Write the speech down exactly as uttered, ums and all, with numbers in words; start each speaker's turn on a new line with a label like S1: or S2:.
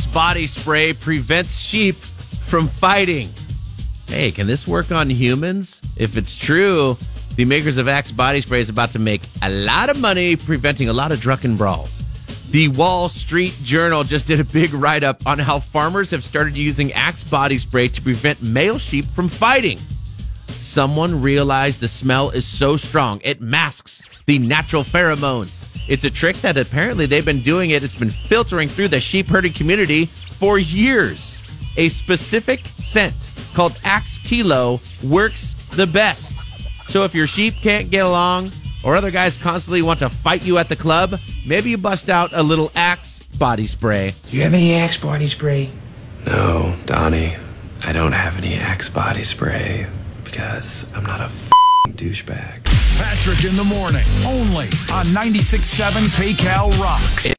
S1: body spray prevents sheep from fighting. Hey, can this work on humans? If it's true, the makers of Axe body spray is about to make a lot of money preventing a lot of drunken brawls. The Wall Street Journal just did a big write-up on how farmers have started using Axe body spray to prevent male sheep from fighting. Someone realized the smell is so strong, it masks the natural pheromones. It's a trick that apparently they've been doing it. It's been filtering through the sheep herding community for years. A specific scent called Axe Kilo works the best. So if your sheep can't get along or other guys constantly want to fight you at the club, maybe you bust out a little Axe body spray.
S2: Do you have any Axe body spray?
S3: No, Donnie, I don't have any Axe body spray because I'm not a f***ing douchebag.
S4: Patrick in the morning, only on ninety-six point seven K Cal Rocks.